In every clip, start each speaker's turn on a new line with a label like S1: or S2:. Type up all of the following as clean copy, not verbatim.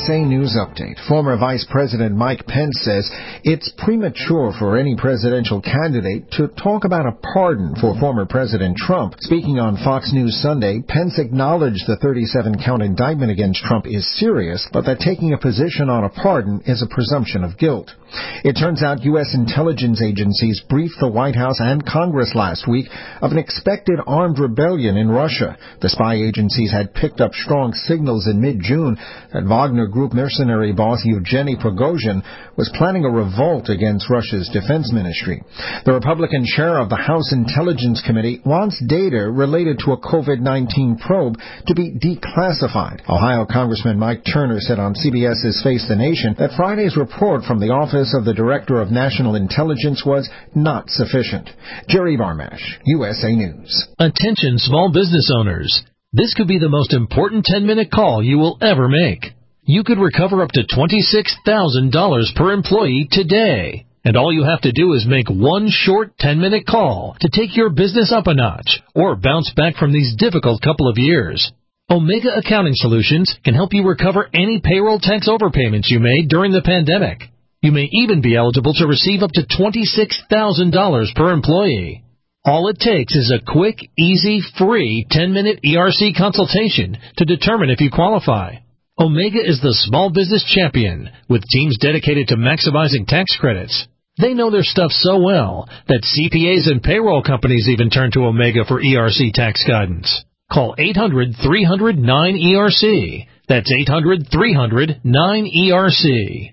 S1: USA News Update. Former Vice President Mike Pence says it's premature for any presidential candidate to talk about a pardon for former President Trump. Speaking on Fox News Sunday, Pence acknowledged the 37-count indictment against Trump is serious, but that taking a position on a pardon is a presumption of guilt. It turns out U.S. intelligence agencies briefed the White House and Congress last week of an expected armed rebellion in Russia. The spy agencies had picked up strong signals in mid-June that Wagner Group mercenary boss Yevgeny Prigozhin was planning a revolt against Russia's defense ministry. The Republican chair of the House Intelligence Committee wants data related to a COVID-19 probe to be declassified. Ohio Congressman Mike Turner said on CBS's Face the Nation that Friday's report from the Office of the Director of National Intelligence was not sufficient. Jerry Barmash, USA News.
S2: Attention small business owners. This could be the most important 10-minute call you will ever make. You could recover up to $26,000 per employee today. And all you have to do is make one short 10-minute call to take your business up a notch or bounce back from these difficult couple of years. Omega Accounting Solutions can help you recover any payroll tax overpayments you made during the pandemic. You may even be eligible to receive up to $26,000 per employee. All it takes is a quick, easy, free 10-minute ERC consultation to determine if you qualify. Omega is the small business champion with teams dedicated to maximizing tax credits. They know their stuff so well that CPAs and payroll companies even turn to Omega for ERC tax guidance. Call 800-300-9ERC. That's 800-300-9ERC.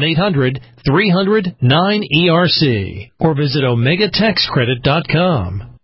S2: 1-800-300-9ERC. Or visit OmegaTaxCredit.com.